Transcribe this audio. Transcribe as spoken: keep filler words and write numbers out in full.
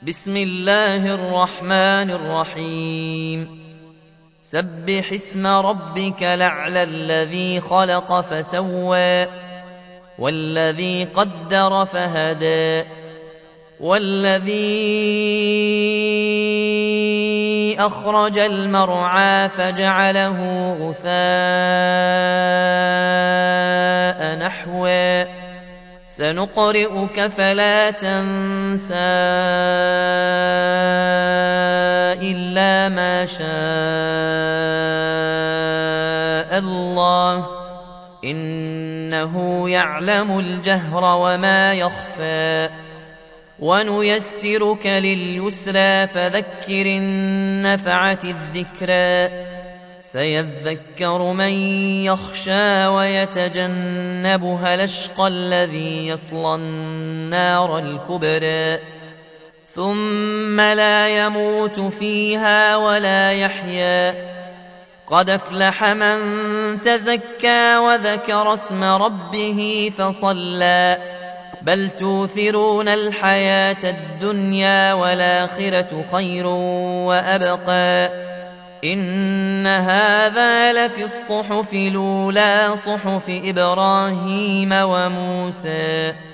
بسم الله الرحمن الرحيم سبح اسم ربك الأعلى الذي خلق فسوى والذي قدر فهدى والذي أخرج المرعى فجعله غثاء نحوا سنقرئك فلا تنسى إلا ما شاء الله إنه يعلم الجهر وما يخفى ونيسرك لليسرى فذكر إن نفعت الذكرى سيذكر من يخشى ويتجنبها الأشقى الذي يصلى النار الكبرى ثم لا يموت فيها ولا يحيا قد أفلح من تزكى وذكر اسم ربه فصلى بل توثرون الحياة الدنيا والآخرة خير وأبقى إن هذا لفي الصحف الأولى صحف إبراهيم وموسى